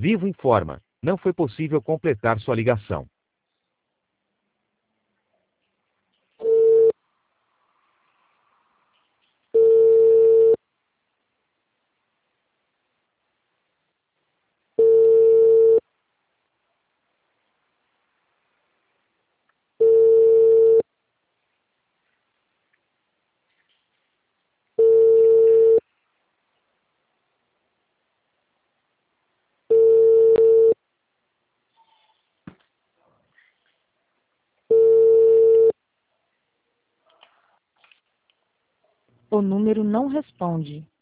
Vivo informa. Não foi possível completar sua ligação. O número não responde.